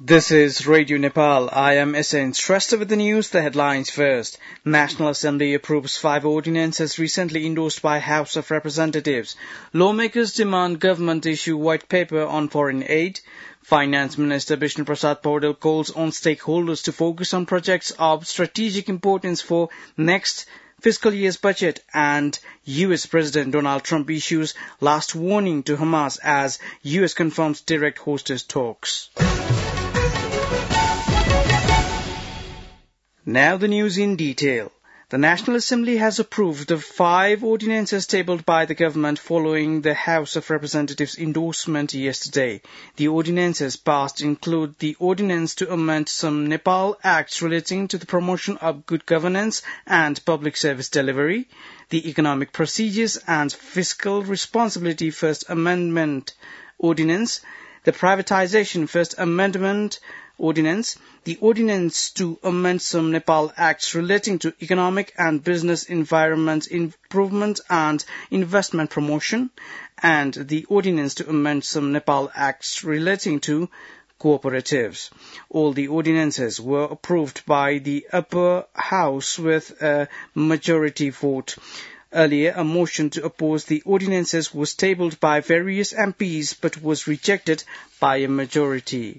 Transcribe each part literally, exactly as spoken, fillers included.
This is Radio Nepal. I am S N Shrestha with the news. The headlines first. National Assembly approves five ordinances recently endorsed by House of Representatives. Lawmakers demand government issue white paper on foreign aid. Finance Minister Bishnu Prasad Paudel calls on stakeholders to focus on projects of strategic importance for next fiscal year's budget, and U S President Donald Trump issues last warning to Hamas as U S confirms direct hostage talks. Now the news in detail. The National Assembly has approved the five ordinances tabled by the government following the House of Representatives endorsement yesterday. The ordinances passed include the ordinance to amend some Nepal acts relating to the promotion of good governance and public service delivery, the Economic Procedures and Fiscal Responsibility First Amendment Ordinance, the Privatization First Amendment Ordinance, the Ordinance to amend some Nepal acts relating to economic and business environment improvement and investment promotion, and the Ordinance to amend some Nepal acts relating to cooperatives. All the ordinances were approved by the upper house with a majority vote. Earlier, a motion to oppose the ordinances was tabled by various M Ps but was rejected by a majority.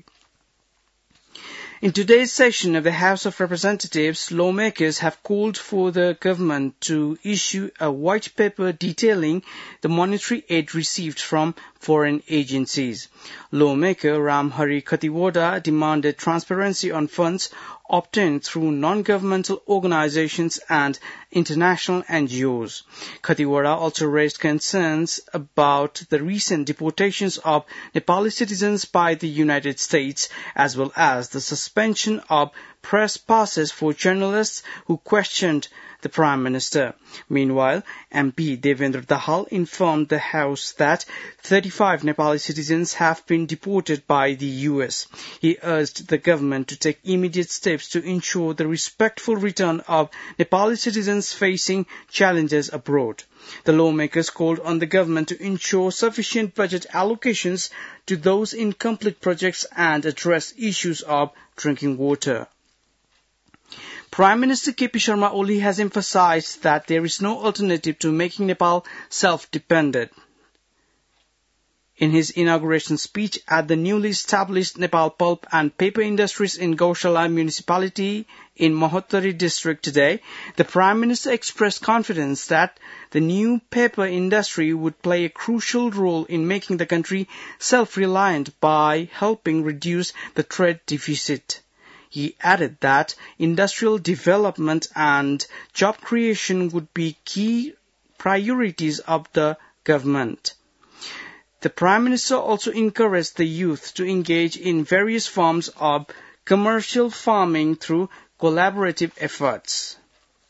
In today's session of the House of Representatives, lawmakers have called for the government to issue a white paper detailing the monetary aid received from foreign agencies. Lawmaker Ram Hari Khatiwada demanded transparency on funds obtained through non-governmental organizations and international N G Os. Khatiwada also raised concerns about the recent deportations of Nepali citizens by the United States, as well as the suspension of press passes for journalists who questioned the Prime Minister. Meanwhile, M P Devendra Dahal informed the House that thirty-five Nepali citizens have been deported by the U S. He urged the government to take immediate steps to ensure the respectful return of Nepali citizens facing challenges abroad. The lawmakers called on the government to ensure sufficient budget allocations to those in conflict projects and address issues of drinking water. Prime Minister K P Sharma Oli has emphasized that there is no alternative to making Nepal self-dependent. In his inauguration speech at the newly established Nepal Pulp and Paper Industries in Gaushala Municipality in Mahottari district today, the Prime Minister expressed confidence that the new paper industry would play a crucial role in making the country self-reliant by helping reduce the trade deficit. He added that industrial development and job creation would be key priorities of the government. The Prime Minister also encouraged the youth to engage in various forms of commercial farming through collaborative efforts.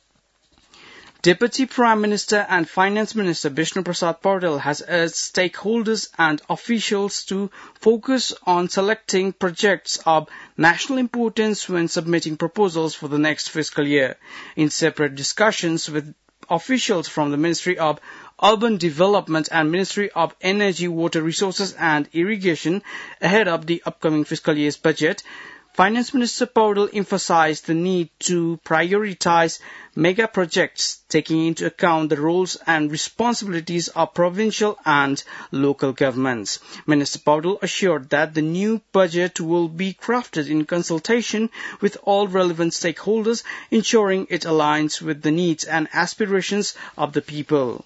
Deputy Prime Minister and Finance Minister Bishnu Prasad Paudel has urged stakeholders and officials to focus on selecting projects of national importance when submitting proposals for the next fiscal year. In separate discussions with officials from the Ministry of Urban Development and Ministry of Energy, Water Resources and Irrigation ahead of the upcoming fiscal year's budget, Finance Minister Paudel emphasized the need to prioritize mega projects, taking into account the roles and responsibilities of provincial and local governments. Minister Paudel assured that the new budget will be crafted in consultation with all relevant stakeholders, ensuring it aligns with the needs and aspirations of the people.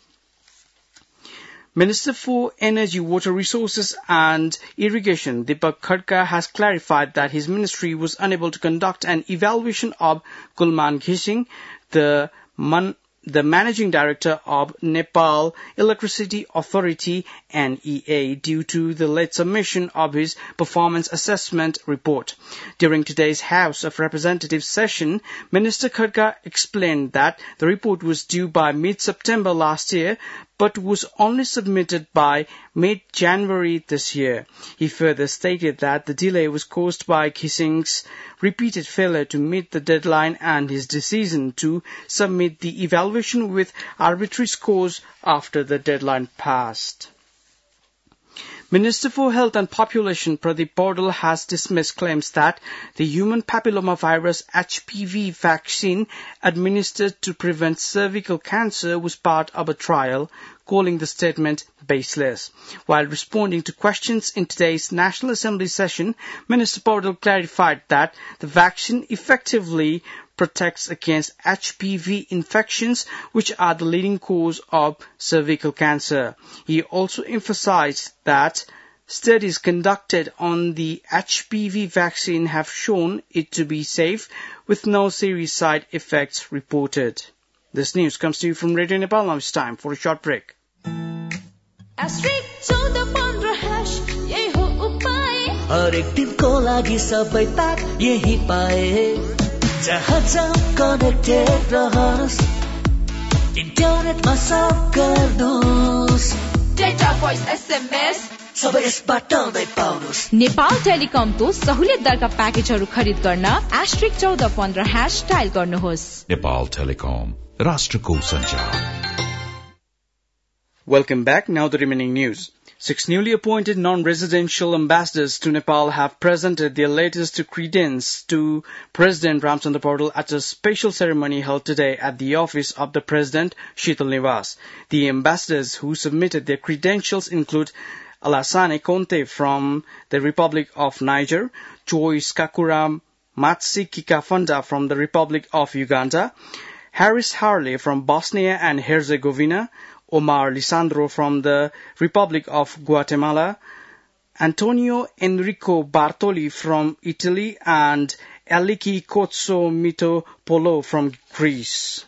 Minister for Energy, Water Resources and Irrigation, Deepak Khadka, has clarified that his ministry was unable to conduct an evaluation of Kulman Ghising, the man the Managing Director of Nepal Electricity Authority N E A due to the late submission of his performance assessment report. During today's House of Representatives session, Minister Khadka explained that the report was due by mid-September last year, but was only submitted by mid-January this year. He further stated that the delay was caused by Ghising's repeated failure to meet the deadline and his decision to submit the evaluation with arbitrary scores after the deadline passed. Minister for Health and Population Pradeep Paudel has dismissed claims that the human papillomavirus H P V vaccine administered to prevent cervical cancer was part of a trial, calling the statement baseless. While responding to questions in today's National Assembly session, Minister Paudel clarified that the vaccine effectively protects against H P V infections, which are the leading cause of cervical cancer. He also emphasized that studies conducted on the H P V vaccine have shown it to be safe, with no serious side effects reported. This news comes to you from Radio Nepal. Now it's time for a short break. हरेक दिनको लागि सबै ताक यही पाए जहाँ जाऊ connected रहनुहोस् इन्टरनेटमा सब गर्नुहोस् डेटा भोइस एसएमएस सबै यसबाट नै पाउनुहोस् नेपाल टेलिकमको सहुलियत दरका प्याकेजहरू खरिद गर्न एस्ट्रिक चौध पन्ध्र ह्याश डायल गर्नुहोस् नेपाल टेलिकम राष्ट्रको सञ्चार. Welcome back. Now the remaining news. Six newly appointed non-residential ambassadors to Nepal have presented their latest credence to President Ramchandra Paudel at a special ceremony held today at the office of the President, Sheetal Niwas. The ambassadors who submitted their credentials include Alassane Conte from the Republic of Niger, Joyce Kakura Matsi Kikafanda from the Republic of Uganda, Harris Harley from Bosnia and Herzegovina, Omar Lisandro from the Republic of Guatemala, Antonio Enrico Bartoli from Italy, and Eliki Kotso Mitopolo from Greece.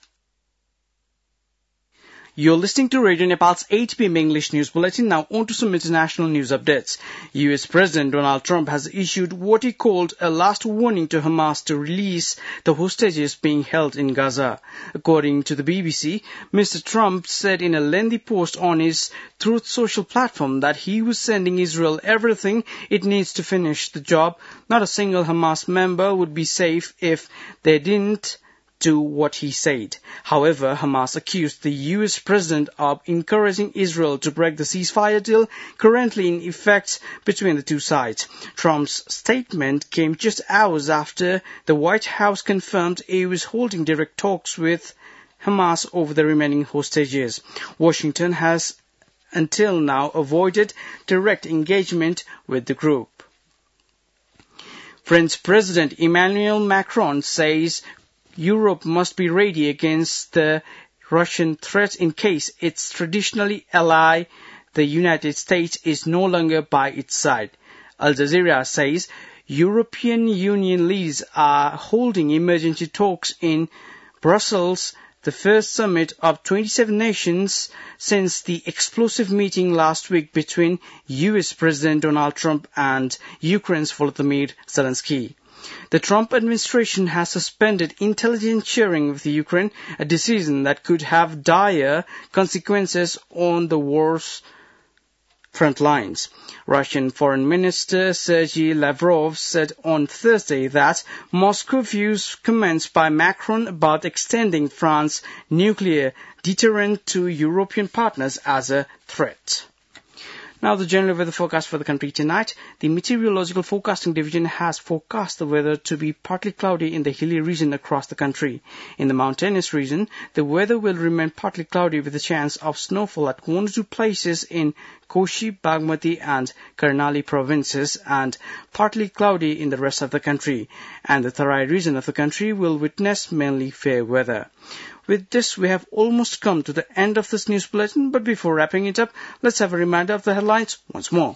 You're listening to Radio Nepal's eight p.m. English News Bulletin. Now on to some international news updates. U S President Donald Trump has issued what he called a last warning to Hamas to release the hostages being held in Gaza. According to the B B C, Mister Trump said in a lengthy post on his Truth Social platform that he was sending Israel everything it needs to finish the job. Not a single Hamas member would be safe if they didn't do what he said. However, Hamas accused the U S president of encouraging Israel to break the ceasefire deal currently in effect between the two sides. Trump's statement came just hours after the White House confirmed it was holding direct talks with Hamas over the remaining hostages. Washington has until now avoided direct engagement with the group. French President Emmanuel Macron says Europe must be ready against the Russian threat in case its traditionally ally, the United States, is no longer by its side. Al Jazeera says European Union leaders are holding emergency talks in Brussels, the first summit of twenty-seven nations since the explosive meeting last week between U S President Donald Trump and Ukraine's Volodymyr Zelensky. The Trump administration has suspended intelligence sharing with Ukraine, a decision that could have dire consequences on the war's front lines. Russian Foreign Minister Sergei Lavrov said on Thursday that Moscow views comments by Macron about extending France's nuclear deterrent to European partners as a threat. Now the general weather forecast for the country tonight. The Meteorological Forecasting Division has forecast the weather to be partly cloudy in the hilly region across the country. In the mountainous region, the weather will remain partly cloudy with a chance of snowfall at one or two places in Koshi, Bagmati and Karnali provinces, and partly cloudy in the rest of the country. And the Tarai region of the country will witness mainly fair weather. With this, we have almost come to the end of this news bulletin, but before wrapping it up, let's have a reminder of the headlines once more.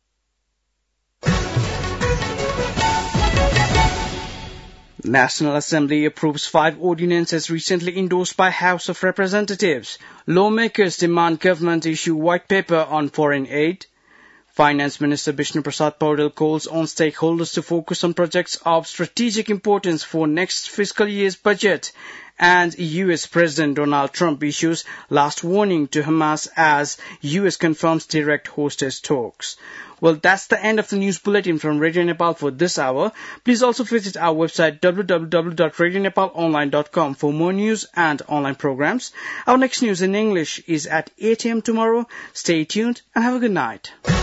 National Assembly approves five ordinances recently endorsed by House of Representatives. Lawmakers demand government issue white paper on foreign aid. Finance Minister Bishnu Prasad Paudel calls on stakeholders to focus on projects of strategic importance for next fiscal year's budget. And U S President Donald Trump issues last warning to Hamas as U S confirms direct hostage talks. Well, that's the end of the news bulletin from Radio Nepal for this hour. Please also visit our website w w w dot radio nepal online dot com for more news and online programs. Our next news in English is at eight a.m. tomorrow. Stay tuned and have a good night.